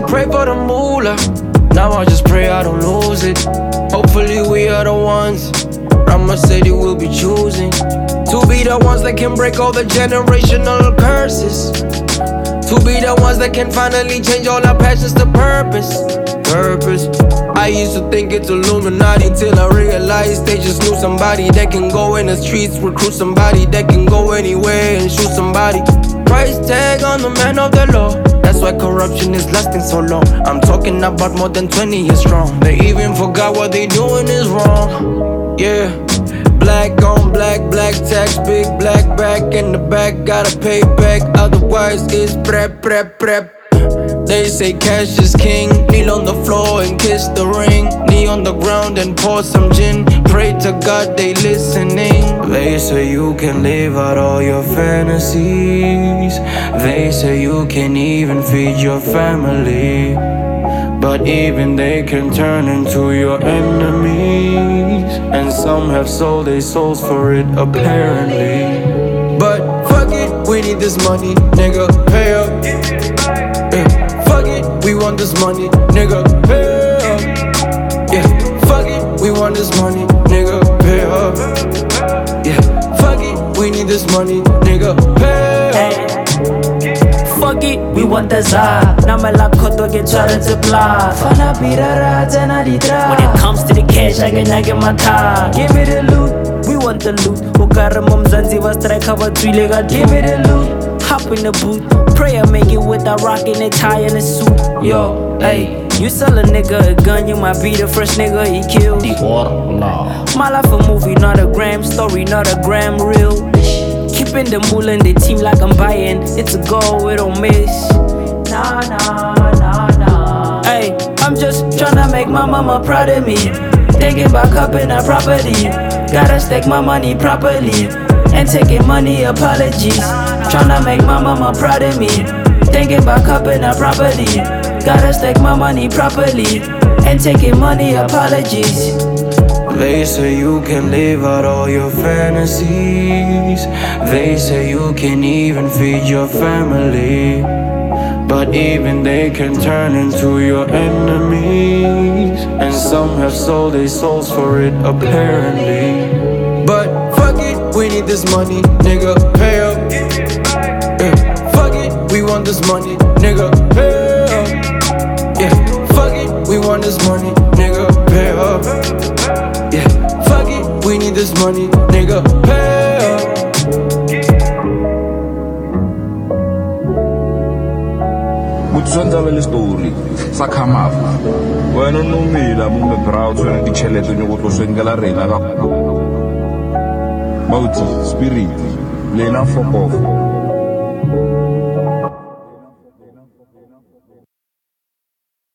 pray for the moolah. Now I just pray I don't lose it. Hopefully we are the ones Rama said he will be choosing to be the ones that can break all the generational curses, to be the ones that can finally change all our passions to purpose. I used to think it's Illuminati till I realized they just knew somebody that can go in the streets, recruit somebody that can go anywhere and shoot somebody. Price tag on the man of the law. That's why corruption is lasting so long. I'm talking about more than 20 years strong. They even forgot what they doing is wrong. Yeah. Black on black, black tax, big black back in the back, gotta pay back, otherwise it's prep. They say cash is king, kneel on the floor and kiss the ring, knee on the ground and pour some gin, pray to God they listening. They say you can live out all your fantasies, they say you can even feed your family, but even they can turn into your enemies, and some have sold their souls for it apparently. But fuck it, we need this money, nigga, pay up. Yeah, fuck it, we want this money, nigga, pay up. Yeah, fuck it, we want this money, nigga, pay up. Yeah, fuck it, we need this money, nigga, pay up. Fuck it, we want the za. Nama la koto get trying to blah. Fana birara tena ditra. When it comes to the cash, I get my car. Give me the loot, we want the loot. Ukara mumzanzi was strike cover 3 lega. Give me the loot, hop in the booth. Pray I make it with a rock and a tie and a suit. Yo, hey, you sell a nigga a gun, you might be the first nigga he killed. My life a movie, not a gram story, not a gram reel. Keeping the moolah in the team like I'm buying. It's a goal, we don't miss. Nah. Hey, I'm just tryna make my mama proud of me. Thinking about cupping her property. Gotta stack my money properly and taking money apologies. Tryna make my mama proud of me. Thinking about cupping her property. Gotta stack my money properly and taking money apologies. They say you can live out all your fantasies, they say you can even feed your family, but even they can turn into your enemies, and some have sold their souls for it apparently. But fuck it, we need this money, nigga, pay up. Yeah, fuck it, we want this money, nigga, pay up. Yeah, fuck it, we want this money, nigga, pay up. Yeah, fuck it, we need this money, nigga, pay up. Kutsonza vele story sa khamafa wena no mila mo me brow tsone di chelete nyo go tlosengela rena ka bauti spirit lena fok off.